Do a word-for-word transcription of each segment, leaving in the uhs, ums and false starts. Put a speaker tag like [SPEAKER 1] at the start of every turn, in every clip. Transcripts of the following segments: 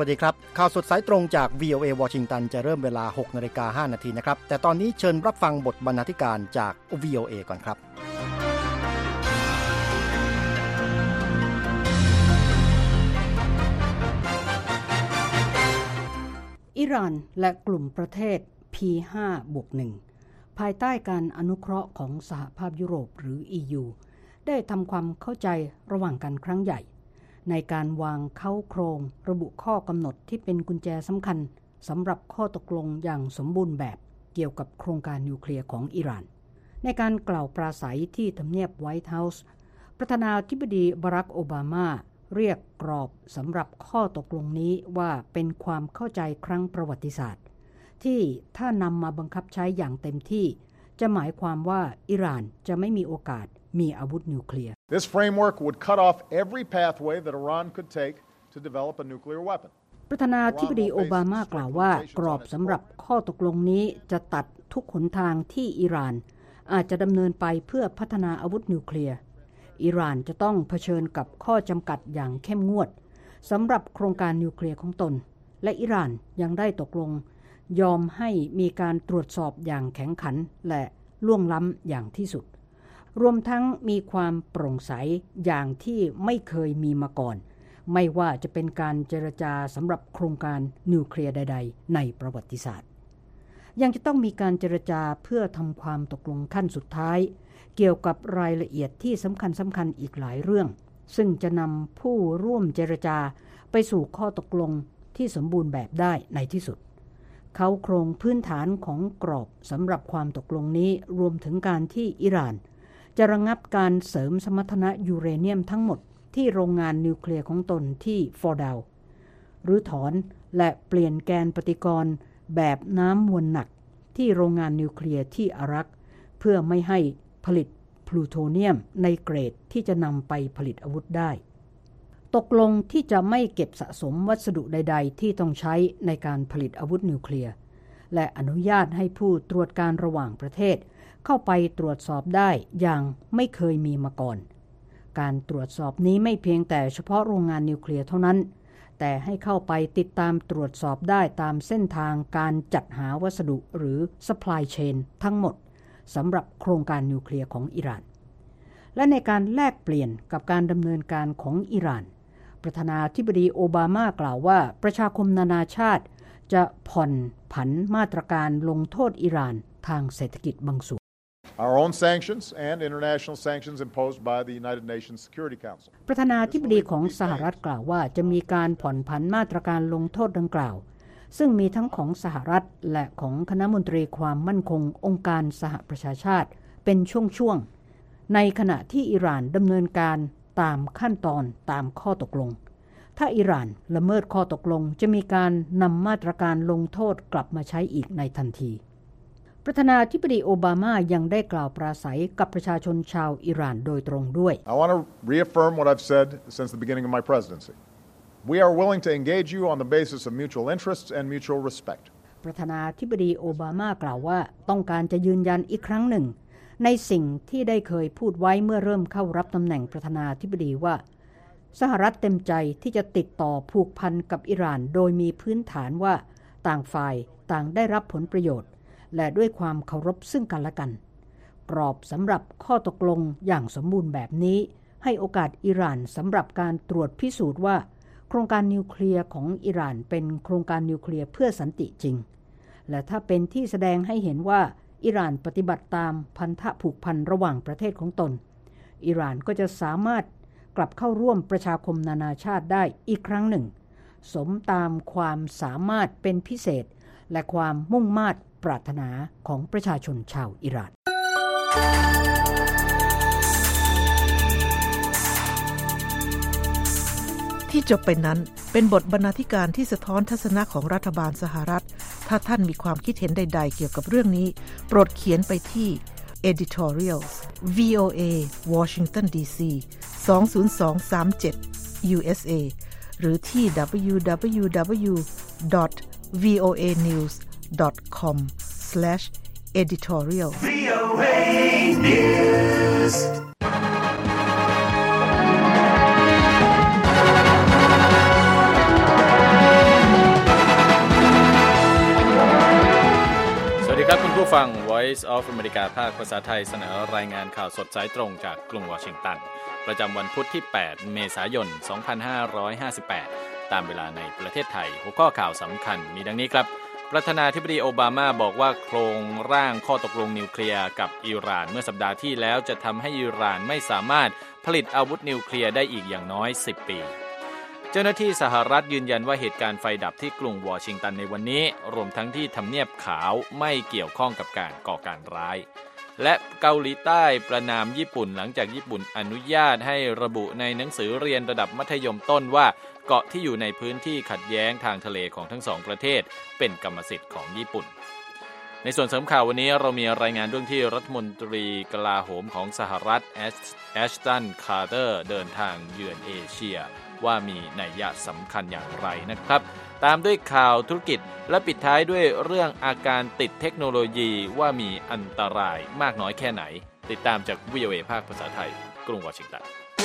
[SPEAKER 1] วัสดีครับข่าวสดสายตรงจาก วี โอ เอ วอชิงตันจะเริ่มเวลา หกนาฬิกาห้านาทีนะครับแต่ตอนนี้เชิญรับฟังบทบรรณาธิการจาก วี โอ เอ ก่อนครับ
[SPEAKER 2] อิหร่านและกลุ่มประเทศ พี ห้าบวกหนึ่ง ภายใต้การอนุเคราะห์ของสหภาพยุโรปหรือ อี ยู ได้ทำความเข้าใจระหว่างกันครั้งใหญ่ในการวางเค้าโครงระบุข้อกำหนดที่เป็นกุญแจสำคัญสำหรับข้อตกลงอย่างสมบูรณ์แบบเกี่ยวกับโครงการนิวเคลียร์ของอิหร่านในการกล่าวปราศัยที่ทำเนียบไวท์เฮาส์ประธานาธิบดีบารักโอบามาเรียกกรอบสำหรับข้อตกลงนี้ว่าเป็นความเข้าใจครั้งประวัติศาสตร์ที่ถ้านำมาบังคับใช้อย่างเต็มที่จะหมายความว่าอิหร่านจะไม่มีโอกาสมีอาวุธนิวเคลียร์
[SPEAKER 3] This framework would cut off every pathway that Iran could take to develop a nuclear weapon.
[SPEAKER 2] ประธานาธิบดีโอบามากล่าวว่ากรอบสำหรับข้อตกลงนี้จะตัดทุกหนทางที่อิหร่านอาจจะดำเนินไปเพื่อพัฒนาอาวุธนิวเคลียร์อิหร่านจะต้องเผชิญกับข้อจำกัดอย่างเข้มงวดสำหรับโครงการนิวเคลียร์ของตนและอิหร่านยังได้ตกลงยอมให้มีการตรวจสอบอย่างแข็งขันและล่วงล้ำอย่างที่สุดรวมทั้งมีความโปร่งใสอย่างที่ไม่เคยมีมาก่อนไม่ว่าจะเป็นการเจรจาสำหรับโครงการนิวเคลียร์ใดๆในประวัติศาสตร์ยังจะต้องมีการเจรจาเพื่อทำความตกลงขั้นสุดท้ายเกี่ยวกับรายละเอียดที่สำคัญสำคัญอีกหลายเรื่องซึ่งจะนำผู้ร่วมเจรจาไปสู่ข้อตกลงที่สมบูรณ์แบบได้ในที่สุดเขาโครงพื้นฐานของกรอบสำหรับความตกลงนี้รวมถึงการที่อิหร่านจะระงับการเสริมสมรรถนะยูเรเนียมทั้งหมดที่โรงงานนิวเคลียร์ของตนที่ฟอร์ดาวหรือถอนและเปลี่ยนแกนปฏิกรณ์แบบน้ำมวลหนักที่โรงงานนิวเคลียร์ที่อารักเพื่อไม่ให้ผลิตพลูโทเนียมในเกรดที่จะนำไปผลิตอาวุธได้ตกลงที่จะไม่เก็บสะสมวัสดุใดๆที่ต้องใช้ในการผลิตอาวุธนิวเคลียร์และอนุญาตให้ผู้ตรวจการระหว่างประเทศเข้าไปตรวจสอบได้อย่างไม่เคยมีมาก่อนการตรวจสอบนี้ไม่เพียงแต่เฉพาะโรงงานนิวเคลียร์เท่านั้นแต่ให้เข้าไปติดตามตรวจสอบได้ตามเส้นทางการจัดหาวัสดุหรือ supply chain ทั้งหมดสำหรับโครงการนิวเคลียร์ของอิหร่านและในการแลกเปลี่ยนกับการดำเนินการของอิหร่านประธานาธิบดีโอบามากล่าวว่าประชาคมนานาชาติจะผ่อนผันมาตรการลงโทษอิหร่านทางเศรษฐกิจบางส่วน
[SPEAKER 3] Our own sanctions and international sanctions imposed by the United Nations Security Council
[SPEAKER 2] ประธานาธิบดีของสหรัฐกล่าวว่าจะมีการผ่อนผันมาตรการลงโทษดังกล่าวซึ่งมีทั้งของสหรัฐและของคณะมนตรีความมั่นคงองค์การสหประชาชาติเป็นช่วงๆในขณะที่อิหร่านดำเนินการตามขั้นตอนตามข้อตกลงถ้าอิหร่านละเมิดข้อตกลงจะมีการนำมาตรการลงโทษกลับมาใช้อีกในทันทีประธานาธิบดีโอบามายังได้กล่าวปราศัยกับประชาชนชาวอิหร่านโดยตรงด้วย
[SPEAKER 3] I want to reaffirm what I've said since the beginning of my presidency. We are willing to engage you on the basis of mutual interests and mutual respect.
[SPEAKER 2] ประธานาธิบดีโอบามากล่าวว่าต้องการจะยืนยันอีกครั้งหนึ่งในสิ่งที่ได้เคยพูดไว้เมื่อเริ่มเข้ารับตำแหน่งประธานาธิบดีว่าสหรัฐเต็มใจที่จะติดต่อผูกพันกับอิหร่านโดยมีพื้นฐานว่าต่างฝ่ายต่างได้รับผลประโยชน์และด้วยความเคารพซึ่งกันและกันกรอบสำหรับข้อตกลงอย่างสมบูรณ์แบบนี้ให้โอกาสอิหร่านสำหรับการตรวจพิสูจน์ว่าโครงการนิวเคลียร์ของอิหร่านเป็นโครงการนิวเคลียร์เพื่อสันติจริงและถ้าเป็นที่แสดงให้เห็นว่าอิหร่านปฏิบัติตามพันธะผูกพันระหว่างประเทศของตนอิหร่านก็จะสามารถกลับเข้าร่วมประชาคมนานาชาติได้อีกครั้งหนึ่งสมตามความสามารถเป็นพิเศษและความมุ่งมา่ปรารถนาของประชาชนชาวอิหร่าน
[SPEAKER 4] ที่จบไปนั้นเป็นบทบรรณาธิการที่สะท้อนทัศนะของรัฐบาลสหรัฐถ้าท่านมีความคิดเห็นใดๆเกี่ยวกับเรื่องนี้โปรดเขียนไปที่ editorials วี โอ เอ Washington ดี ซี สอง ศูนย์ สอง สาม เจ็ด ยู เอส เอ หรือที่ ดับเบิลยู ดับเบิลยู ดับเบิลยู ดอท วี โอ เอ นิวส์ ดอท คอม สแลช editorial วี โอ เอ News
[SPEAKER 5] ผู้ฟัง Voice of America ภาคภาษาไทยเสนอรายงานข่าวสดสายตรงจากกรุงวอชิงตันประจำวันพุธที่แปดเมษายนสองพันห้าร้อยห้าสิบแปดตามเวลาในประเทศไทยหัวข้อข่าวสำคัญมีดังนี้ครับประธานาธิบดีโอบามาบอกว่าโครงร่างข้อตกลงนิวเคลียร์กับอิหร่านเมื่อสัปดาห์ที่แล้วจะทำให้อิหร่านไม่สามารถผลิตอาวุธนิวเคลียร์ได้อีกอย่างน้อยสิบปีเจ้าหน้าที่สหรัฐยืนยันว่าเหตุการณ์ไฟดับที่กรุงวอชิงตันในวันนี้รวมทั้งที่ทำเนียบขาวไม่เกี่ยวข้องกับการก่อการร้ายและเกาหลีใต้ประณามญี่ปุ่นหลังจากญี่ปุ่นอนุญาตให้ระบุในหนังสือเรียนระดับมัธยมต้นว่าเกาะที่อยู่ในพื้นที่ขัดแย้งทางทะเลของทั้งสองประเทศเป็นกรรมสิทธิ์ของญี่ปุ่นในส่วนเสริมข่าววันนี้เรามีรายงานเรื่องที่รัฐมนตรีกลาโหมของสหรัฐแอชตันคาร์เตอร์เดินทางเยือนเอเชียว่ามีนัยสำคัญอย่างไรนะครับตามด้วยข่าวธุรกิจและปิดท้ายด้วยเรื่องอาการติดเทคโนโลยีว่ามีอันตรายมากน้อยแค่ไหนติดตามจาก วี โอ เอ ภาคภาษาไทยกรุงวอชิงตัน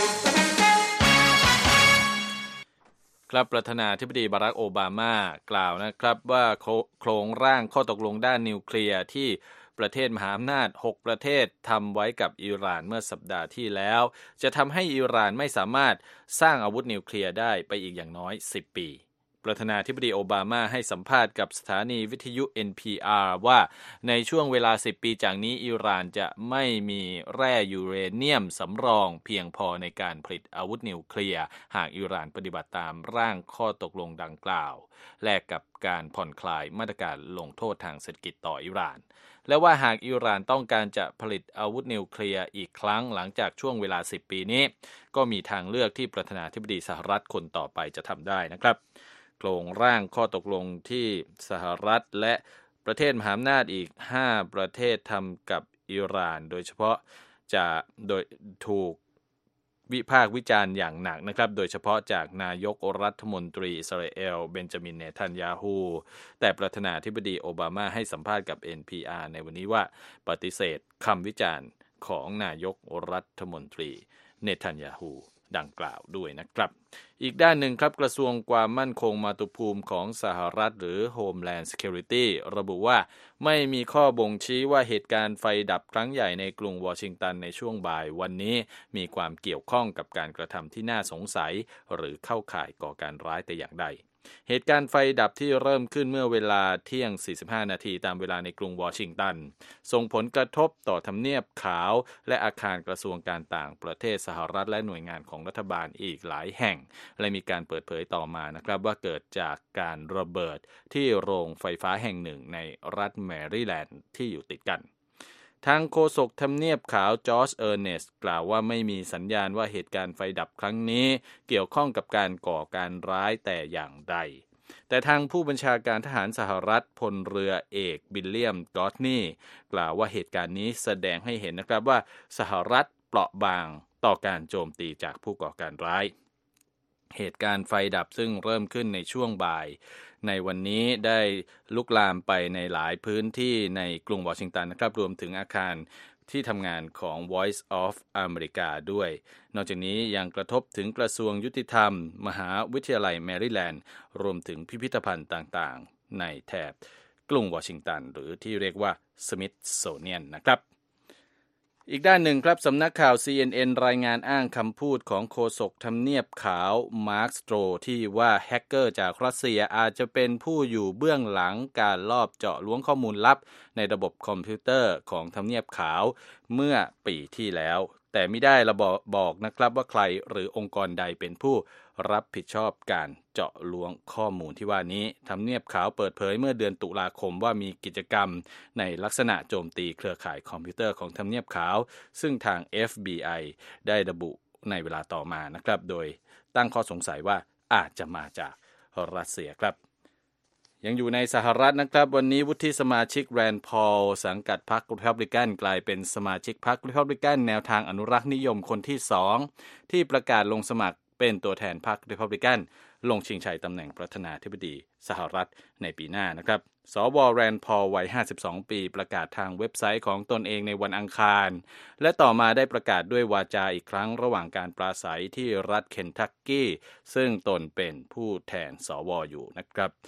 [SPEAKER 5] ครับประธานาธิบดีบารักโอบามากล่าวนะครับว่าโครงร่างข้อตกลงด้านนิวเคลียร์ที่ประเทศมหาอำนาจหกประเทศทำไว้กับอิหร่านเมื่อสัปดาห์ที่แล้วจะทำให้อิหร่านไม่สามารถสร้างอาวุธนิวเคลียร์ได้ไปอีกอย่างน้อยสิบปีประธานาธิบดีโอบามาให้สัมภาษณ์กับสถานีวิทยุ เอ็น พี อาร์ ว่าในช่วงเวลาสิบปีจากนี้อิหร่านจะไม่มีแร่ยูเรเนียมสำรองเพียงพอในการผลิตอาวุธนิวเคลียร์หากอิหร่านปฏิบัติตามร่างข้อตกลงดังกล่าวแลกกับการผ่อนคลายมาตรการลงโทษทางเศรษฐกิจต่ออิหร่านและว่าหากอิหร่านต้องการจะผลิตอาวุธนิวเคลียร์อีกครั้งหลังจากช่วงเวลาสิบปีนี้ก็มีทางเลือกที่ประธานาธิบดีสหรัฐคนต่อไปจะทำได้นะครับโครงร่างข้อตกลงที่สหรัฐและประเทศมหาอำนาจอีกห้าประเทศทำกับอิหร่านโดยเฉพาะจะโดยถูกวิพากษ์วิจารณ์อย่างหนักนะครับโดยเฉพาะจากนายกรัฐมนตรีอิสราเอลเบนจามินเนทันยาฮูแต่ประธานาธิบดีโอบามาให้สัมภาษณ์กับ เอ็น พี อาร์ ในวันนี้ว่าปฏิเสธคำวิจารณ์ของนายกรัฐมนตรีเนทันยาฮูดังกล่าวด้วยนะครับอีกด้านหนึ่งครับกระทรวงความมั่นคงมาตุภูมิของสหรัฐหรือ Homeland Security ระบุว่าไม่มีข้อบ่งชี้ว่าเหตุการณ์ไฟดับครั้งใหญ่ในกรุงวอชิงตันในช่วงบ่ายวันนี้มีความเกี่ยวข้องกับการกระทำที่น่าสงสัยหรือเข้าข่ายก่อการร้ายแต่อย่างใดเหตุการณ์ไฟดับที่เริ่มขึ้นเมื่อเวลาเที่ยงสี่สิบห้านาทีตามเวลาในกรุงวอชิงตันส่งผลกระทบต่อทำเนียบขาวและอาคารกระทรวงการต่างประเทศสหรัฐและหน่วยงานของรัฐบาลอีกหลายแห่งและมีการเปิดเผยต่อมานะครับว่าเกิดจากการระเบิดที่โรงไฟฟ้าแห่งหนึ่งในรัฐแมริแลนด์ที่อยู่ติดกันทางโฆษกทำเนียบขาวจอร์จเออร์เนสต์กล่าวว่าไม่มีสัญญาณว่าเหตุการณ์ไฟดับครั้งนี้เกี่ยวข้องกับการก่อการร้ายแต่อย่างใดแต่ทางผู้บัญชาการทหารสหรัฐพลเรือเอกบิลเลียมกอตนีกล่าวว่าเหตุการณ์นี้แสดงให้เห็นนะครับว่าสหรัฐเปราะบางต่อการโจมตีจากผู้ก่อการร้ายเหตุการณ์ไฟดับซึ่งเริ่มขึ้นในช่วงบ่ายในวันนี้ได้ลุกลามไปในหลายพื้นที่ในกรุงวอชิงตันนะครับรวมถึงอาคารที่ทำงานของ Voice of America ด้วยนอกจากนี้ยังกระทบถึงกระทรวงยุติธรรมมหาวิทยาลัยแมริแลนด์รวมถึงพิพิธภัณฑ์ต่างๆในแถบกรุงวอชิงตันหรือที่เรียกว่า Smithsonian นะครับอีกด้านหนึ่งครับสำนักข่าว ซี เอ็น เอ็น รายงานอ้างคำพูดของโฆษกทำเนียบขาวมาร์ค สโตรที่ว่าแฮกเกอร์จากรัสเซียอาจจะเป็นผู้อยู่เบื้องหลังการลอบเจาะล้วงข้อมูลลับในระบบคอมพิวเตอร์ของทำเนียบขาวเมื่อปีที่แล้วแต่ไม่ได้ระบอกบอกนะครับว่าใครหรือองค์กรใดเป็นผู้รับผิดชอบการเจาะล้วงข้อมูลที่ว่านี้ทำเนียบขาวเปิดเผยเมื่อเดือนตุลาคมว่ามีกิจกรรมในลักษณะโจมตีเครือข่ายคอมพิวเตอร์ของทำเนียบขาวซึ่งทาง เอฟ บี ไอ ได้ระบุในเวลาต่อมานะครับโดยตั้งข้อสงสัยว่าอาจจะมาจากรัสเซียครับยังอยู่ในสหรัฐนะครับวันนี้วุฒิสมาชิกแรนด์พอลสังกัดพรรครีพับลิกันกลายเป็นสมาชิกพรรครีพับลิกันแนวทางอนุรักษ์นิยมคนที่สองที่ประกาศลงสมัครเป็นตัวแทนพรรครีพับลิกันลงชิงชัยตำแหน่งประธานาธิบดีสหรัฐในปีหน้านะครับสวแรนด์พอลวัยห้าสิบสองปีประกาศทางเว็บไซต์ของตนเองในวันอังคารและต่อมาได้ประกาศด้วยวาจาอีกครั้งระหว่างการปราศัยที่รัฐเคนทักกี้ซึ่งตนเป็นผู้แทนสวอยู่นะครับ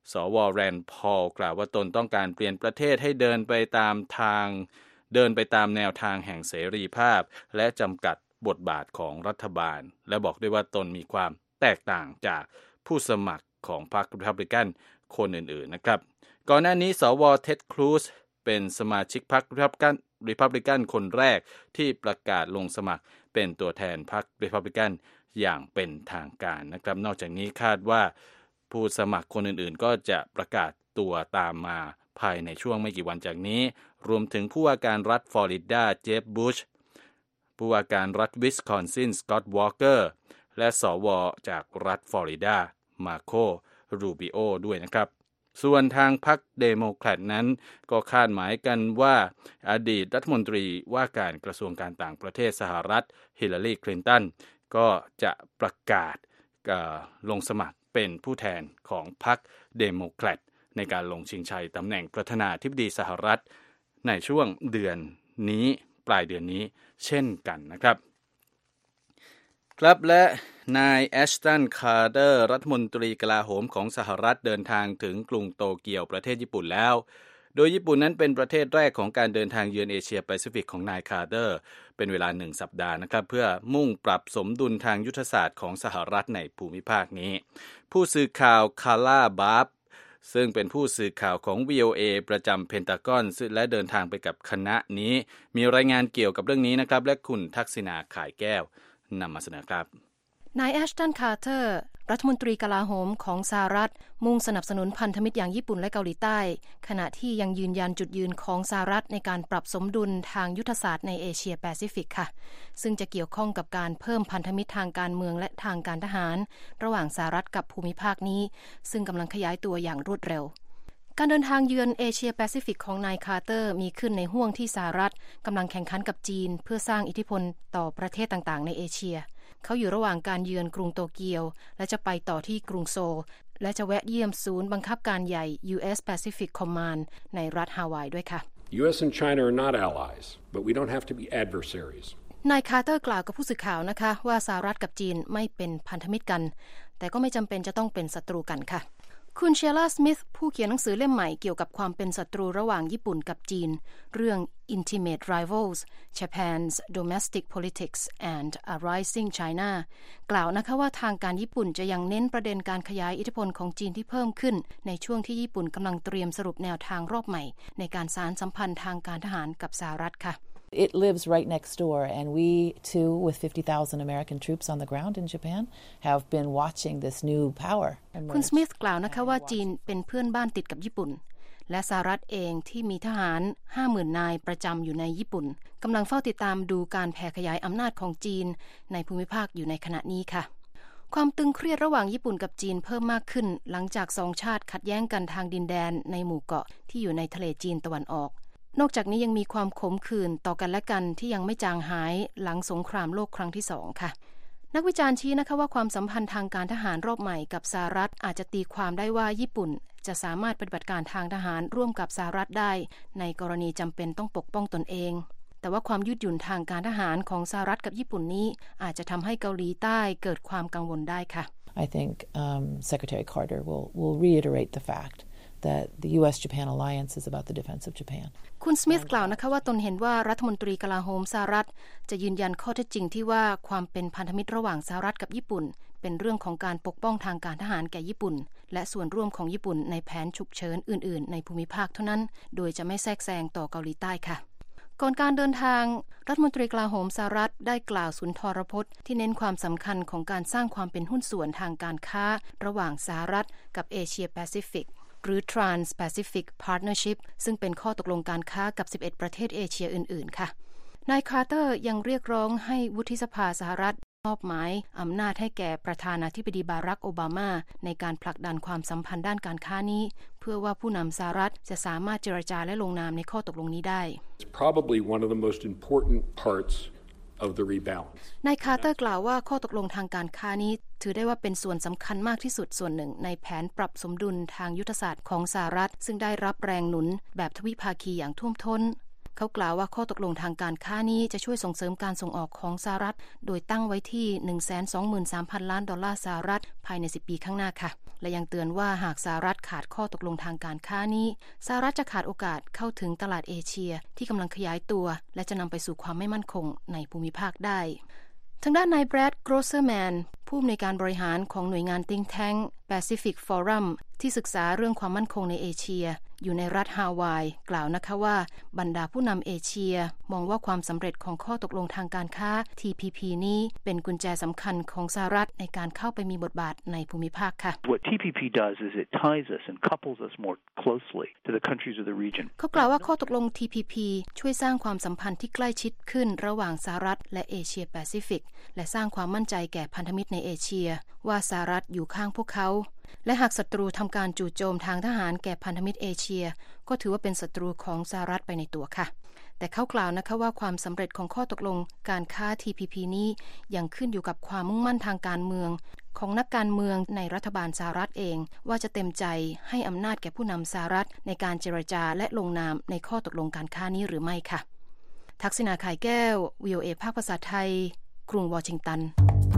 [SPEAKER 5] สวแรนด์พอลกล่าวว่าตนต้องการเปลี่ยนประเทศให้เดินไปตามทางเดินไปตามแนวทางแห่งเสรีภาพและจำกัดบทบาทของรัฐบาลและบอกด้วยว่าตนมีความแตกต่างจากผู้สมัครของพรรครีพับลิกันคนอื่นๆนะครับก่อนหน้านี้สวเท็ดครูซเป็นสมาชิกพรรครีพับลิกันรีพับลิกันคนแรกที่ประกาศลงสมัครเป็นตัวแทนพรรครีพับลิกันอย่างเป็นทางการนะครับนอกจากนี้คาดว่าผู้สมัครคนอื่นๆก็จะประกาศตัวตามมาภายในช่วงไม่กี่วันจากนี้รวมถึงผู้ว่าการรัฐฟลอริดาเจฟบุชผู้ว่าการรัฐวิสคอนซินสก็อตต์วอลเกอร์และสวจากรัฐฟลอริดามาโครูบิโอด้วยนะครับส่วนทางพรรคเดโมแครตนั้นก็คาดหมายกันว่าอดีตรัฐมนตรีว่าการกระทรวงการต่างประเทศสหรัฐฮิลลารีคลินตันก็จะประกาศลงสมัครเป็นผู้แทนของพรรคเดโมแครตในการลงชิงชัยตำแหน่งประธานาธิบดีสหรัฐในช่วงเดือนนี้ปลายเดือนนี้เช่นกันนะครับครับและนายแอชตันคาร์เตอร์รัฐมนตรีกลาโหมของสหรัฐเดินทางถึงกรุงโตเกียวประเทศญี่ปุ่นแล้วโดยญี่ปุ่นนั้นเป็นประเทศแรกของการเดินทางเยือนเอเชียแปซิฟิกของนายคาร์เตอร์เป็นเวลาหนึ่งสัปดาห์นะครับเพื่อมุ่งปรับสมดุลทางยุทธศาสตร์ของสหรัฐในภูมิภาคนี้ผู้สื่อข่าวคาร่าบาร์บซึ่งเป็นผู้สื่อข่าวของ วี โอ เอ ประจำเพนทากอนและเดินทางไปกับคณะนี้มีรายงานเกี่ยวกับเรื่องนี้นะครับและคุณทักษิณาข่ายแก้วนำมาเสนอครับ
[SPEAKER 6] นายแอชตันคาร์เตอร์รัฐมนตรีกลาโหมของสหรัฐมุ่งสนับสนุนพันธมิตรอย่างญี่ปุ่นและเกาหลีใต้ขณะที่ยังยืนยันจุดยืนของสหรัฐในการปรับสมดุลทางยุทธศาสตร์ในเอเชียแปซิฟิกค่ะซึ่งจะเกี่ยวข้องกับการเพิ่มพันธมิตรทางการเมืองและทางการทหารระหว่างสหรัฐกับภูมิภาคนี้ซึ่งกำลังขยายตัวอย่างรวดเร็วการเดินทางเยือนเอเชียแปซิฟิกของนายคาร์เตอร์มีขึ้นในห้วงที่สหรัฐกำลังแข่งขันกับจีนเพื่อสร้างอิทธิพลต่อประเทศต่างๆในเอเชียเขาอยู่ระหว่างการเยือนกรุงโตเกียวและจะไปต่อที่กรุงโซลและจะแวะเยี่ยมศูนย์บังคับการใหญ่ ยู เอส Pacific Command ในรัฐฮาวายด้วยค่ะ
[SPEAKER 7] ยู เอส and China are not allies, but we don't have to be adversaries.
[SPEAKER 6] นายคาร์เตอร์กล่าวกับผู้สื่อข่าวนะคะว่าสหรัฐกับจีนไม่เป็นพันธมิตรกันแต่ก็ไม่จำเป็นจะต้องเป็นศัตรูกันค่ะคุณเชล่า สมิธผู้เขียนหนังสือเล่มใหม่เกี่ยวกับความเป็นศัตรูระหว่างญี่ปุ่นกับจีนเรื่อง Intimate Rivals Japan's Domestic Politics and a Rising China กล่าวนะคะว่าทางการญี่ปุ่นจะยังเน้นประเด็นการขยายอิทธิพลของจีนที่เพิ่มขึ้นในช่วงที่ญี่ปุ่นกำลังเตรียมสรุปแนวทางรอบใหม่ในการสานสัมพันธ์ทางการทหารกับสหรัฐค่ะ
[SPEAKER 8] It lives right next door, and we, too, with fifty thousand American troops on the ground in Japan, have been watching this new power.
[SPEAKER 6] คุณสมิธกล่าวนะคะว่าจีนเป็นเพื่อนบ้านติดกับญี่ปุ่นและสหรัฐเองที่มีทหาร ห้าหมื่น นายประจำอยู่ในญี่ปุ่นกำลังเฝ้าติดตามดูการแผ่ขยายอำนาจของจีนในภูมิภาคอยู่ในขณะนี้ค่ะความตึงเครียดระหว่างญี่ปุ่นกับจีนเพิ่มมากขึ้นหลังจากสองชาติขัดแย้งกันทางดินแดนในหมู่เกาะที่อยู่ในทะเลจีนตะวันออกนอกจากนี้ยังมีความขมขื่นต่อกันและกันที่ยังไม่จางหายหลังสงครามโลกครั้งที่สองค่ะนักวิจารณ์ชี้นะคะว่าความสัมพันธ์ทางการทหารรอบใหม่กับสหรัฐอาจจะตีความได้ว่าญี่ปุ่นจะสามารถปฏิบัติการทางทหารร่วมกับสหรัฐได้ในกรณีจำเป็นต้องปกป้องตนเองแต่ว่าความยืดหยุ่นทางการทหารของสหรัฐกับญี่ปุ่นนี้อาจจะทำให้เกาหลีใต้เกิดความกังวลได้ค่ะ
[SPEAKER 8] I think um, Secretary Carter will will reiterate the fact that the ยู เอส Japan alliance is about the defense of Japan
[SPEAKER 6] คุณสมิธกล่าวนะคะว่าตนเห็นว่ารัฐมนตรีกลาโหมสหรัฐจะยืนยันข้อเท็จจริงที่ว่าความเป็นพันธมิตรระหว่างสหรัฐกับญี่ปุ่นเป็นเรื่องของการปกป้องทางการทหารแก่ญี่ปุ่นและส่วนร่วมของญี่ปุ่นในแผนฉุกเฉินอื่นๆในภูมิภาคเท่านั้นโดยจะไม่แทรกแซงต่อเกาหลีใต้ค่ะก่อนการเดินทางรัฐมนตรีกลาโหมสหรัฐได้กล่าวสุนทรพจน์ที่เน้นความสำคัญของการสร้างความเป็นหุ้นส่วนทางการค้าระหว่างสหรัฐกับเอเชียแปซิฟิกหรือ Trans-Pacific Partnership ซึ่งเป็นข้อตกลงการค้ากับสิบเอ็ดประเทศเอเชียอื่นๆค่ะนายคาร์เตอร์ยังเรียกร้องให้วุฒิสภาสหรัฐมอบหมายอำนาจให้แก่ประธานาธิบดีบารักโอบามาในการผลักดันความสัมพันธ์ด้านการค้านี้เพื่อว่าผู้นำสหรัฐจะสามารถเจรจาและลงนามในข้อตกลงนี้ได้
[SPEAKER 7] It's probably one of the most important parts of the rebalance
[SPEAKER 6] นายคาร์เตอร์กล่าวว่าข้อตกลงทางการค้านี้ถือได้ว่าเป็นส่วนสำคัญมากที่สุดส่วนหนึ่งในแผนปรับสมดุลทางยุทธศาสตร์ของสหรัฐซึ่งได้รับแรงหนุนแบบทวิภาคีอย่างท่วมท้นเขากล่าวว่าข้อตกลงทางการค้านี้จะช่วยส่งเสริมการส่งออกของสหรัฐโดยตั้งไว้ที่ หนึ่งแสนสองหมื่นสามพัน ล้านดอลลาร์สหรัฐภายในสิบปีข้างหน้าค่ะและยังเตือนว่าหากสหรัฐขาดข้อตกลงทางการค้านี้สหรัฐจะขาดโอกาสเข้าถึงตลาดเอเชียที่กำลังขยายตัวและจะนำไปสู่ความไม่มั่นคงในภูมิภาคได้ทางด้านนายแบรด โกรเซอร์แมนผู้อำนวยการบริหารของหน่วยงาน Think Tank Pacific Forum ที่ศึกษาเรื่องความมั่นคงในเอเชียอยู่ในรัฐฮาวายกล่าวนะคะว่าบรรดาผู้นำเอเชียมองว่าความสำเร็จของข้อตกลงทางการค้า ที พี พี นี้เป็นกุญแจสำคัญของสหรัฐในการเข้าไปมีบทบาทในภูมิภาคค่ะ
[SPEAKER 9] What ที พี พี does is it ties us and couples us more closely to the countries of the region
[SPEAKER 6] เขากล่าวว่าข้อตกลง ที พี พี ช่วยสร้างความสัมพันธ์ที่ใกล้ชิดขึ้นระหว่างสหรัฐและเอเชียแปซิฟิกและสร้างความมั่นใจแก่พันธมิตรในเอเชียว่าสหรัฐอยู่ข้างพวกเขาและหากศัตรูทำการจู่โจมทางทหารแก่พันธมิตรเอเชียก็ถือว่าเป็นศัตรูของสหรัฐไปในตัวค่ะแต่เขากล่าวนะคะว่าความสำเร็จของข้อตกลงการค้า ที พี พี นี้ยังขึ้นอยู่กับความมุ่งมั่นทางการเมืองของนักการเมืองในรัฐบาลสหรัฐเองว่าจะเต็มใจให้อำนาจแก่ผู้นำสหรัฐในการเจรจาและลงนามในข้อตกลงการค้านี้หรือไม่ค่ะทักษิณา ข่ายแก้ว วี โอ เอ ภาคภาษาไทยกรุงวอชิงตัน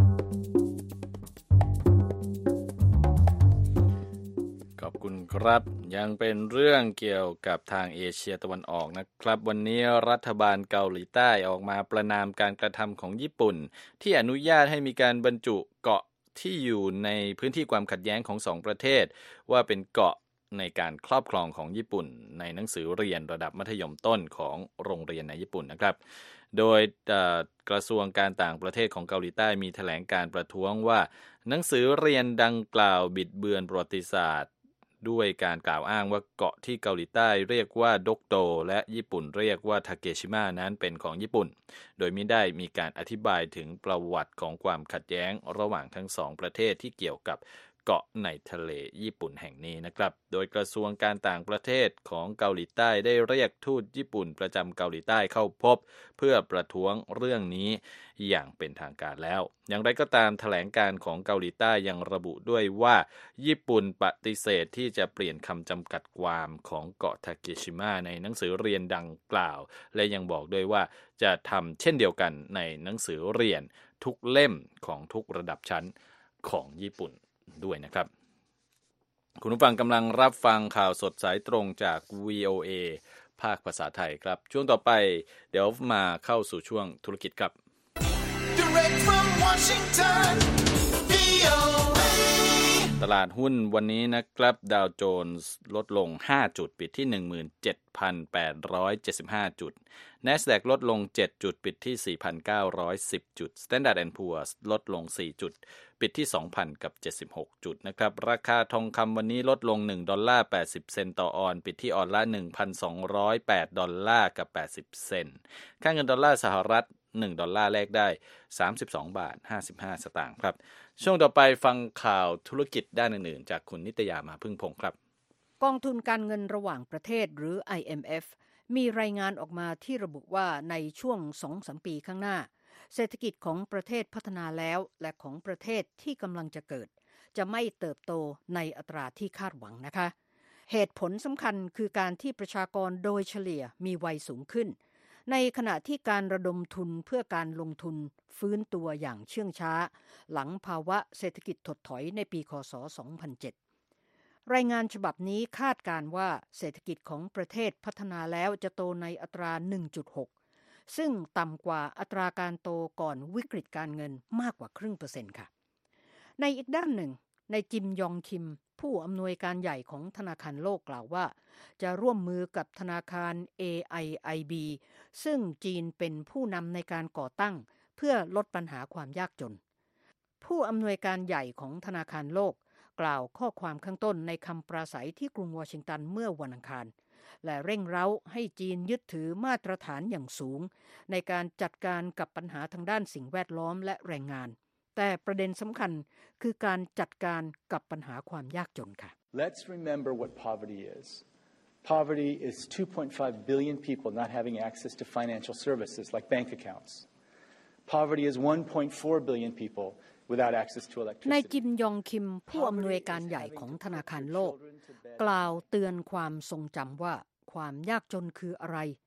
[SPEAKER 5] ขอบคุณครับยังเป็นเรื่องเกี่ยวกับทางเอเชียตะวันออกนะครับวันนี้รัฐบาลเกาหลีใต้ออกมาประณามการกระทำของญี่ปุ่นที่อนุญาตให้มีการบรรจุเกาะที่อยู่ในพื้นที่ความขัดแย้งของสองประเทศว่าเป็นเกาะในการครอบครองของญี่ปุ่นในหนังสือเรียนระดับมัธยมต้นของโรงเรียนในญี่ปุ่นนะครับโดยกระทรวงการต่างประเทศของเกาหลีใต้มีแถลงการประท้วงว่าหนังสือเรียนดังกล่าวบิดเบือนประวัติศาสตร์ด้วยการกล่าวอ้างว่าเกาะที่เกาหลีใต้เรียกว่าดกโตและญี่ปุ่นเรียกว่าทาเกชิมะนั้นเป็นของญี่ปุ่นโดยไม่ได้มีการอธิบายถึงประวัติของความขัดแย้งระหว่างทั้งสองประเทศที่เกี่ยวกับเกาะในทะเลญี่ปุ่นแห่งนี้นะครับโดยกระทรวงการต่างประเทศของเกาหลีใต้ได้เรียกทูตญี่ปุ่นประจำเกาหลีใต้เข้าพบเพื่อประท้วงเรื่องนี้อย่างเป็นทางการแล้วอย่างไรก็ตามแถลงการของเกาหลีใต้ยังระบุด้วยว่าญี่ปุ่นปฏิเสธที่จะเปลี่ยนคำจำกัดความของเกาะทาเกชิมะในหนังสือเรียนดังกล่าวและยังบอกด้วยว่าจะทำเช่นเดียวกันในหนังสือเรียนทุกเล่มของทุกระดับชั้นของญี่ปุ่นด้วยนะครับคุณผู้ฟังกำลังรับฟังข่าวสดสายตรงจาก วี โอ เอ ภาคภาษาไทยครับช่วงต่อไปเดี๋ยวมาเข้าสู่ช่วงธุรกิจครับ Direct from Washington วี โอ เอ ตลาดหุ้นวันนี้นะครับดาวโจนส์ลดลงห้าจุดปิดที่ หนึ่งหมื่นเจ็ดพันแปดร้อยเจ็ดสิบห้า จุด NASDAQ ลดลงเจ็ดจุดปิดที่ สี่พันเก้าร้อยสิบ จุด Standard แอนด์ Poor's ลดลงสี่จุดปิดที่ สองพันเจ็ดสิบหก จุดนะครับราคาทองคำวันนี้ลดลงหนึ่งดอลลาร์แปดสิบเซนต์ต่อออนซ์ปิดที่ออนซ์ละ หนึ่งพันสองร้อยแปด ดอลลาร์กับแปดสิบเซนต์ค่าเงินดอลลาร์สหรัฐหนึ่งดอลลาร์แลกได้สามสิบสองบาทห้าสิบห้าสตางค์ครับช่วงต่อไปฟังข่าวธุรกิจด้านอื่นๆจากคุณนิตยามาพึ่งพงศ์ครับ
[SPEAKER 2] กองทุนการเงินระหว่างประเทศหรือ ไอ เอ็ม เอฟ มีรายงานออกมาที่ระบุว่าในช่วง สองถึงสาม ปีข้างหน้าเศรษฐกิจของประเทศพัฒนาแล้วและของประเทศที่กำลังจะเกิดจะไม่เติบโตในอัตราที่คาดหวังนะคะเหตุผลสำคัญคือการที่ประชากรโดยเฉลี่ยมีวัยสูงขึ้นในขณะที่การระดมทุนเพื่อการลงทุนฟื้นตัวอย่างเชื่องช้าหลังภาวะเศรษฐกิจถดถอยในปีค.ศ. สองพันเจ็ดรายงานฉบับนี้คาดการณ์ว่าเศรษฐกิจของประเทศพัฒนาแล้วจะโตในอัตรา หนึ่งจุดหก ซึ่งต่ำกว่าอัตราการโตก่อนวิกฤตการเงินมากกว่าครึ่งเปอร์เซ็นต์ค่ะในอีกด้านหนึ่งในจิมยองคิมผู้อำนวยการใหญ่ของธนาคารโลกกล่าวว่าจะร่วมมือกับธนาคาร เอ ไอ ไอ บี ซึ่งจีนเป็นผู้นำในการก่อตั้งเพื่อลดปัญหาความยากจนผู้อำนวยการใหญ่ของธนาคารโลกกล่าวข้อความข้างต้นในคำปราศัยที่กรุงวอชิงตันเมื่อวันอังคารและเร่งเร้าให้จีนยึดถือมาตรฐานอย่างสูงในการจัดการกับปัญหาทางด้านสิ่งแวดล้อมและแรงงานแต่ประเด็นสำคัญคือการจัดการกับปัญหาความยากจนค่ะ
[SPEAKER 10] Let's remember what poverty is. Poverty is two point five billion people not having access to financial services like bank accounts. Poverty is one point four billion people without access to electricity.
[SPEAKER 2] นายจิมยองคิมผู้อำนวยการใหญ่ของธนาคารโลกกล่าวเตือนความทรงจำว่าความยากจนคืออะไร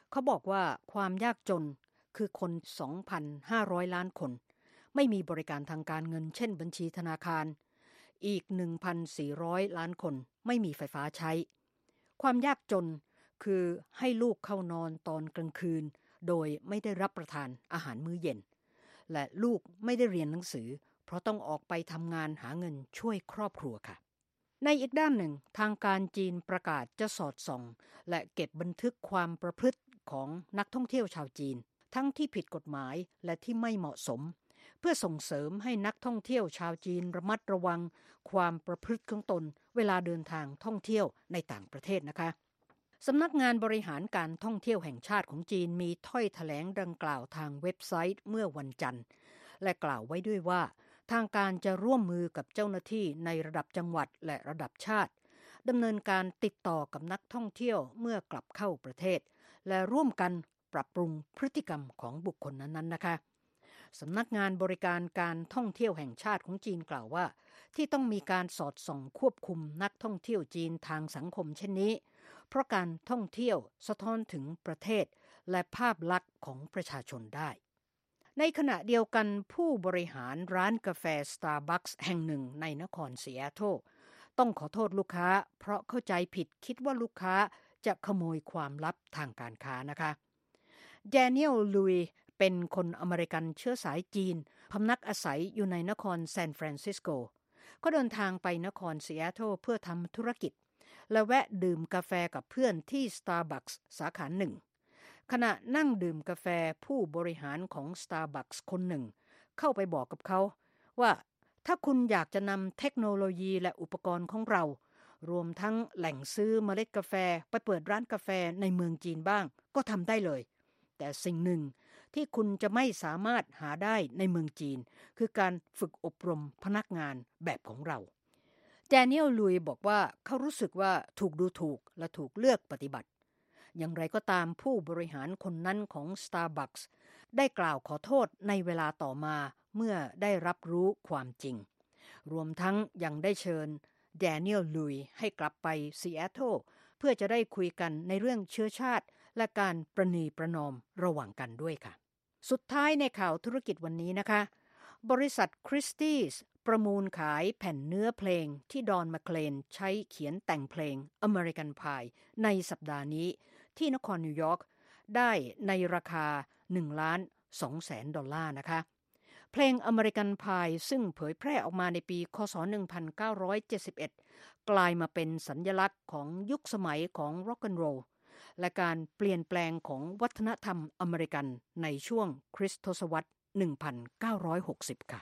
[SPEAKER 2] เขาบอกว่าความยากจนคือคน สองพันห้าร้อย ล้านคนไม่มีบริการทางการเงินเช่นบัญชีธนาคารอีก หนึ่งพันสี่ร้อย ล้านคนไม่มีไฟฟ้าใช้ความยากจนคือให้ลูกเข้านอนตอนกลางคืนโดยไม่ได้รับประทานอาหารมื้อเย็นและลูกไม่ได้เรียนหนังสือเพราะต้องออกไปทำงานหาเงินช่วยครอบครัวค่ะในอีกด้านหนึ่งทางการจีนประกาศจะสอดส่องและเก็บบันทึกความประพฤติของนักท่องเที่ยวชาวจีนทั้งที่ผิดกฎหมายและที่ไม่เหมาะสมเพื่อส่งเสริมให้นักท่องเที่ยวชาวจีนระมัดระวังความประพฤติของตนเวลาเดินทางท่องเที่ยวในต่างประเทศนะคะสำนักงานบริหารการท่องเที่ยวแห่งชาติของจีนมีถ้อยแถลงดังกล่าวทางเว็บไซต์เมื่อวันจันทร์และกล่าวไว้ด้วยว่าทางการจะร่วมมือกับเจ้าหน้าที่ในระดับจังหวัดและระดับชาติดำเนินการติดต่อกับนักท่องเที่ยวเมื่อกลับเข้าประเทศและร่วมกันปรับปรุงพฤติกรรมของบุคคลนั้นๆนะคะสำนักงานบริการการท่องเที่ยวแห่งชาติของจีนกล่าวว่าที่ต้องมีการสอดส่องควบคุมนักท่องเที่ยวจีนทางสังคมเช่นนี้เพราะการท่องเที่ยวสะท้อนถึงประเทศและภาพลักษณ์ของประชาชนได้ในขณะเดียวกันผู้บริหารร้านกาแฟ Starbucks แห่งหนึ่งในนครซีแอตเทิลต้องขอโทษลูกค้าเพราะเข้าใจผิดคิดว่าลูกค้าจะขโมยความลับทางการค้านะคะแดเนียล ลุยเป็นคนอเมริกันเชื้อสายจีนพำนักอาศัยอยู่ในนครซานฟรานซิสโกก็เดินทางไปนครซีแอตเทิลเพื่อทำธุรกิจและแวะดื่มกาแฟกับเพื่อนที่ Starbucks สาขาหนึ่งขณะนั่งดื่มกาแฟผู้บริหารของ Starbucks คนหนึ่งเข้าไปบอกกับเขาว่าถ้าคุณอยากจะนำเทคโนโลยีและอุปกรณ์ของเรารวมทั้งแหล่งซื้อเมล็ดกาแฟไปเปิดร้านกาแฟในเมืองจีนบ้างก็ทำได้เลยแต่สิ่งหนึ่งที่คุณจะไม่สามารถหาได้ในเมืองจีนคือการฝึกอบรมพนักงานแบบของเราแดเนียล ลุยบอกว่าเขารู้สึกว่าถูกดูถูกและถูกเลือกปฏิบัติอย่างไรก็ตามผู้บริหารคนนั้นของ Starbucks ได้กล่าวขอโทษในเวลาต่อมาเมื่อได้รับรู้ความจริงรวมทั้งยังได้เชิญแดเนียล ลุยให้กลับไปซีแอตเทิลเพื่อจะได้คุยกันในเรื่องเชื้อชาติและการประนีประนอมระหว่างกันด้วยค่ะสุดท้ายในข่าวธุรกิจวันนี้นะคะบริษัทคริสตี้สประมูลขายแผ่นเนื้อเพลงที่ดอนแมคเคลนใช้เขียนแต่งเพลง American Pie ในสัปดาห์นี้ที่นครนิวยอร์กได้ในราคา หนึ่งล้านสองแสน ดอลลาร์นะคะเพลง American Pie ซึ่งเผยแพร่ออกมาในปีคศหนึ่งพันเก้าร้อยเจ็ดสิบเอ็ดกลายมาเป็นสัญลักษณ์ของยุคสมัยของร็อกแอนด์โรลและการเปลี่ยนแปลงของวัฒนธรรมอเมริกันในช่วงคริสตศตวรรษ หนึ่งพันเก้าร้อยหกสิบ ค่ะ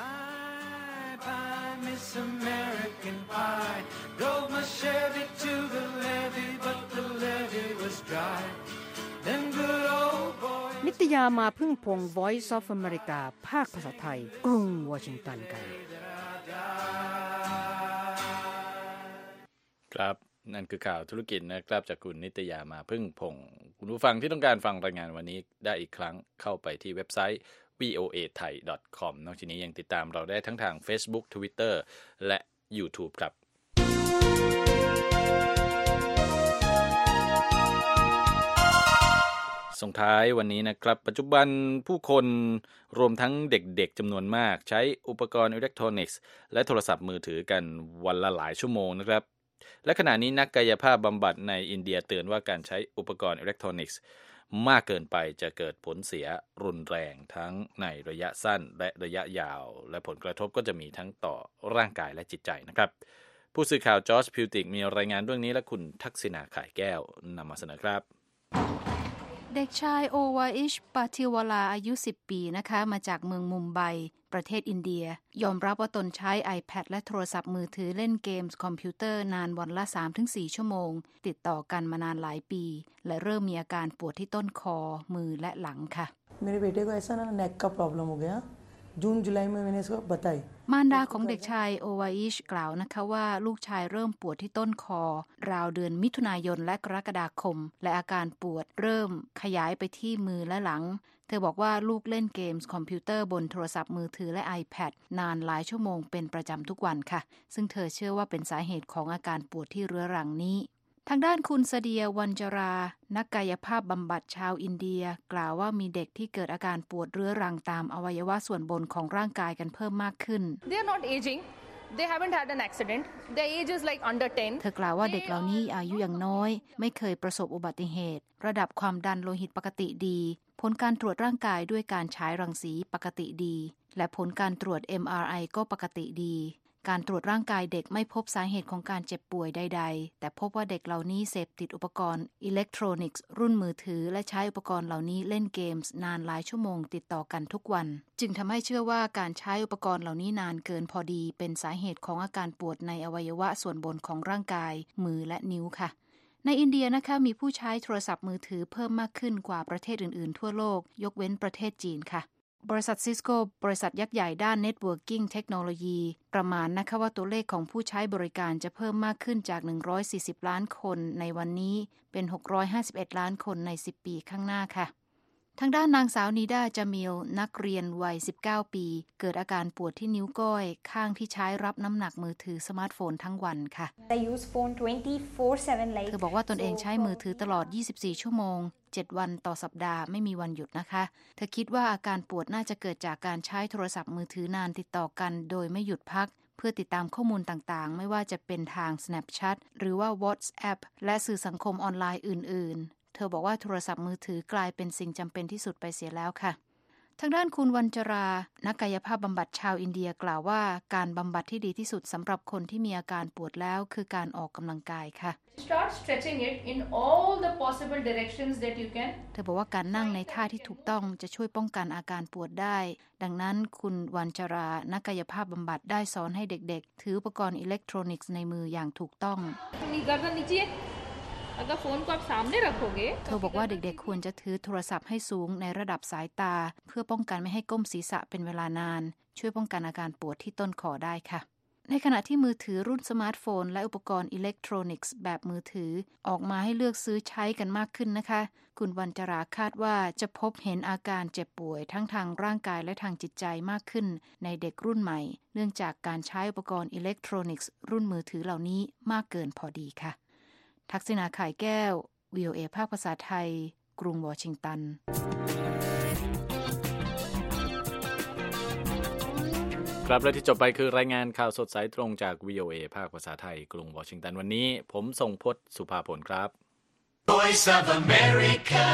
[SPEAKER 11] Bye bye Miss American Pie Drove my Chevy to the levee but the levee was dry Them good old boys
[SPEAKER 2] นิตยามาพึ่งพง Voice of America ภาคภาษาไทยกรุงวอชิงตันค่ะ
[SPEAKER 5] ครับนั่นคือข่าวธุรกิจนะครับจากคุณนิตยามาพึ่งพงศ์คุณผู้ฟังที่ต้องการฟังรายงานวันนี้ได้อีกครั้งเข้าไปที่เว็บไซต์ วี โอ เอ ไทย ดอท คอม นอกจากนี้ยังติดตามเราได้ทั้งทาง Facebook Twitter และ YouTube ครับส่งท้ายวันนี้นะครับปัจจุบันผู้คนรวมทั้งเด็กๆจำนวนมากใช้อุปกรณ์อิเล็กทรอนิกส์และโทรศัพท์มือถือกันวันละหลายชั่วโมงนะครับและขณะนี้นักกายภาพบำบัดในอินเดียเตือนว่าการใช้อุปกรณ์อิเล็กทรอนิกส์มากเกินไปจะเกิดผลเสียรุนแรงทั้งในระยะสั้นและระยะยาวและผลกระทบก็จะมีทั้งต่อร่างกายและจิตใจนะครับผู้สื่อข่าวจอร์จพิวติกมีรายงานเรื่องนี้และคุณทักษิณาข่ายแก้วนำมาเสนอครับ
[SPEAKER 6] เด็กชายโอวาอิช ปาทิวลาอายุสิบปีนะคะมาจากเมืองมุมไบประเทศอินเดียยอมรับว่าตนใช้ iPad และโทรศัพท์มือถือเล่นเกมส์คอมพิวเตอร์นานวันละ สามถึงสี่ ชั่วโมงติดต่อกันมานานหลายปีและเริ่มมีอาการปวดที่ต้นคอมือและหลังค่ะ
[SPEAKER 12] मेरे बेटे को ऐसा ना नेक का प्रॉब्लम हो गया जून जुलाई में मैंने इसको बताई
[SPEAKER 6] มารดาของเด็กชายโอวาอิชกล่าวนะคะว่าลูกชายเริ่มปวดที่ต้นคอราวเดือนมิถุนายนและกรกฎาคมและอาการปวดเริ่มขยายไปที่มือและหลังเธอบอกว่าลูกเล่นเกมส์คอมพิวเตอร์บนโทรศัพท์มือถือและ iPad นานหลายชั่วโมงเป็นประจำทุกวันค่ะซึ่งเธอเชื่อว่าเป็นสาเหตุของอาการปวดที่เรื้อรังนี้ทางด้านคุณเสเดียวันจรานักกายภาพบำบัดชาวอินเดียกล่าวว่ามีเด็กที่เกิดอาการปวดเรื้อรังตามอวัยวะส่วนบนของร่างกายกันเพิ่มมากขึ้น
[SPEAKER 13] They are not aging. They haven't had an accident. Their age is like under ten.
[SPEAKER 6] เธอกล่าวว่าเด็กเหล่านี้อายุยังน้อยไม่เคยประสบอุบัติเหตุระดับความดันโลหิตปกติดีผลการตรวจร่างกายด้วยการฉายรังสีปกติดีและผลการตรวจ เอ็ม อาร์ ไอ ก็ปกติดีการตรวจร่างกายเด็กไม่พบสาเหตุของการเจ็บป่วยใดๆแต่พบว่าเด็กเหล่านี้เสพติดอุปกรณ์อิเล็กทรอนิกส์รุ่นมือถือและใช้อุปกรณ์เหล่านี้เล่นเกมส์นานหลายชั่วโมงติดต่อกันทุกวันจึงทำให้เชื่อว่าการใช้อุปกรณ์เหล่านี้นานเกินพอดีเป็นสาเหตุของอาการปวดในอวัยวะส่วนบนของร่างกายมือและนิ้วค่ะในอินเดียนะคะมีผู้ใช้โทรศัพท์มือถือเพิ่มมากขึ้นกว่าประเทศอื่นๆทั่วโลกยกเว้นประเทศจีนค่ะบริษัทซิสโก้บริษัทยักษ์ใหญ่ด้านเน็ตเวิร์กิ่งเทคโนโลยีประมาณนะคะว่าตัวเลขของผู้ใช้บริการจะเพิ่มมากขึ้นจากหนึ่งร้อยสี่สิบล้านคนในวันนี้เป็นหกร้อยห้าสิบเอ็ดล้านคนในสิบปีข้างหน้าค่ะทางด้านนางสาวนีดาจามิลนักเรียนวัยสิบเก้าปีเกิดอาการปวดที่นิ้วก้อยข้างที่ใช้รับน้ำหนักมือถือสมาร์ทโฟนทั้งวันค่ะ
[SPEAKER 14] I use phone twenty-four seven like
[SPEAKER 6] เธอบอกว่าตนเองใช้มือถือตลอดยี่สิบสี่ชั่วโมงเจ็ดวันต่อสัปดาห์ไม่มีวันหยุดนะคะเธอคิดว่าอาการปวดน่าจะเกิดจากการใช้โทรศัพท์มือถือนานติดต่อกันโดยไม่หยุดพักเพื่อติดตามข้อมูลต่างๆไม่ว่าจะเป็นทาง Snapchat หรือว่า WhatsApp และสื่อสังคมออนไลน์อื่นๆเธอบอกว่าโทรศัพท์มือถือกลายเป็นสิ่งจำเป็นที่สุดไปเสียแล้วค่ะทางด้านคุณวันจรานักกายภาพบำบัดชาวอินเดียกล่าวว่าการบำบัดที่ดีที่สุดสำหรับคนที่มีอาการปวดแล้วคือการออกกำลังกายค่ะ
[SPEAKER 13] Start stretching it in all the possible directions that you can
[SPEAKER 6] เธอบอกว่าการนั่งในท่าที่ถูกต้องจะช่วยป้องกันอาการปวดได้ดังนั้นคุณวันจรานักกายภาพบำบัดได้สอนให้เด็กๆถืออุปกรณ์อิเล็กทรอนิกส์ในมืออย่างถูกต้องเธอบอกว่าเด็กๆควรจะถือโทรศัพท์ให้สูงในระดับสายตาเพื่อป้องกันไม่ให้ก้มศีรษะเป็นเวลานานช่วยป้องกันอาการปวดที่ต้นคอได้ค่ะในขณะที่มือถือรุ่นสมาร์ทโฟนและอุปกรณ์อิเล็กทรอนิกส์แบบมือถือออกมาให้เลือกซื้อใช้กันมากขึ้นนะคะคุณวันจราคาดว่าจะพบเห็นอาการเจ็บป่วยทั้งทางร่างกายและทางจิตใจมากขึ้นในเด็กรุ่นใหม่เนื่องจากการใช้อุปกรณ์อิเล็กทรอนิกส์รุ่นมือถือเหล่านี้มากเกินพอดีค่ะทักษิณา ข่ายแก้ว วี โอ เอ ภาคภาษาไทยกรุงวอชิงตัน
[SPEAKER 5] ครับและที่จบไปคือรายงานข่าวสดสายตรงจาก วี โอ เอ ภาคภาษาไทยกรุงวอชิงตันวันนี้ผมทรงพจน์สุภาผลครับ Voice of America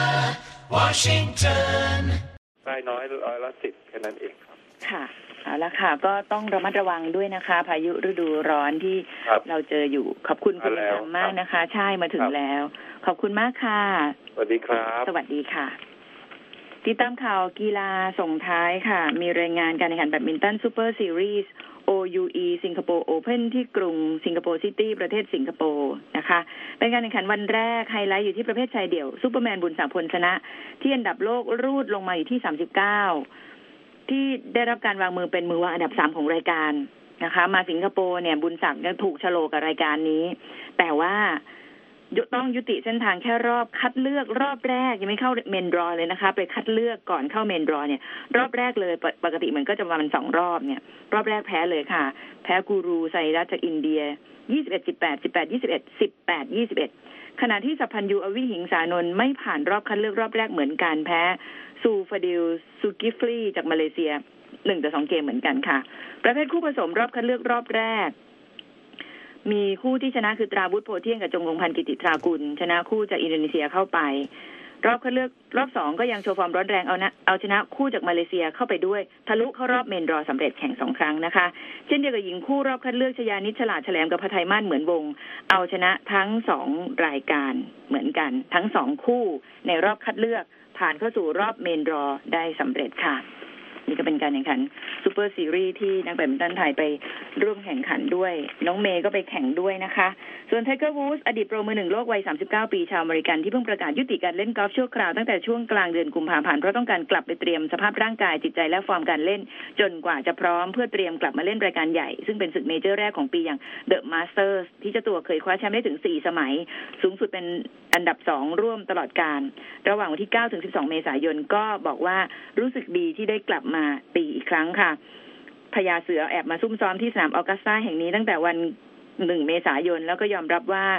[SPEAKER 15] Washington ได้น้อยร้อยละสิบแค่นั้นเองครับค่ะเอาละค่ะก็ต้องระมัดระวังด้วยนะคะพายุฤดูร้อนที่เราเจออยู่ขอบคุณคุณธรรมมากนะคะใช่มาถึงแล้วขอบคุณมากค่ะสวัสดีครับสวัสดีค่ะติดตามข่าวกีฬาส่งท้ายค่ะมีรายงานการแข่งขันแบดมินตันซูเปอร์ซีรีส์ โอ ยู อี สิงคโปร์โอเพ่นที่กรุงสิงคโปร์ซิตี้ประเทศสิงคโปร์นะคะเป็นการแข่งขันวันแรกไฮไลท์อยู่ที่ประเภทชายเดี่ยวซูเปอร์แมนบุญศักดิ์พลชนะที่อันดับโลกรูดลงมาอยู่ที่สามสิบเก้าที่ได้รับการวางมือเป็นมือวางอันดับสามของรายการนะคะมาสิงคโปร์เนี่ยบุญศักดิ์ยังถูกชะโลกับรายการนี้แต่ว่าต้องยุติเส้นทางแค่รอบคัดเลือกรอบแรกยังไม่เข้าเมนดรอเลยนะคะไปคัดเลือกก่อนเข้าเมนดรอเนี่ยรอบแรกเลยปกติมันก็จะประมาณสองรอบเนี่ยรอบแรกแพ้เลยค่ะแพ้กูรูไซรัสจากอินเดีย ยี่สิบเอ็ด สิบแปด สิบแปด ยี่สิบเอ็ด สิบแปด ยี่สิบเอ็ด ขณะที่สัพพัญญูอวิหิงสานนท์ไม่ผ่านรอบคัดเลือกรอบแรกเหมือนกันแพ้ซูฟาดิลซูกิฟลีจากมาเลเซียหนึ่งต่อสองเกมเหมือนกันค่ะประเภทคู่ผสมรอบคัดเลือกรอบแรกมีคู่ที่ชนะคือตราวุฒิโพเที่ยงกับจงกงพันธ์กิติตรากุลชนะคู่จากอินโดนีเซียเข้าไปรอบคัดเลือกรอบสองก็ยังโชว์ฟอร์มร้อนแรงเอานะเอาชนะคู่จากมาเลเซียเข้าไปด้วยทะลุเข้ารอบเมนดรอสำเร็จแข่งสองครั้งนะคะเช่นเดียวกับหญิงคู่รอบคัดเลือกชยานิชฉลาดแฉลมกับพไทยมาศเหมือนวงเอาชนะทั้งสองรายการเหมือนกันทั้งสองคู่ในรอบคัดเลือกผ่านเข้าสู่รอบเมนดรอได้สำเร็จค่ะนี่ก็เป็นการแข่งขันซูเปอร์ซีรีส์ที่นักแบดมินตันไทยไปร่วมแข่งขันด้วยน้องเมย์ก็ไปแข่งด้วยนะคะส่วนไทเกอร์วูดส์อดีตโปรมือหนึ่งโลกวัยสามสิบเก้าปีชาวอเมริกันที่เพิ่งประกาศยุติการเล่นกอล์ฟชั่วคราวตั้งแต่ช่วงกลางเดือนกุมภาพันธ์เพราะต้องการกลับไปเตรียมสภาพร่างกายจิตใจและฟอร์มการเล่นจนกว่าจะพร้อมเพื่อเตรียมกลับมาเล่นรายการใหญ่ซึ่งเป็นศึกเมเจอร์แรกของปีอย่างเดอะมาสเตอร์สที่เจ้าตัวเคยคว้าแชมป์ได้ถึงสี่สมัยสูงสุดเป็นอันดับสองร่วมตลอดกาลระหว่างวันที่เก้าถึงสิบสองเมษายนก็บอกว่ารู้สึกดีที่ได้กลับมาตีอีกครั้งค่ะพญาเสือแอบมาซุ่มซ้อมที่สนามออกัสตาแห่งนี้ตั้งแต่วันหนึ่งเมษายนแล้วก็ยอมรับว่า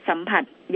[SPEAKER 15] สัมผัส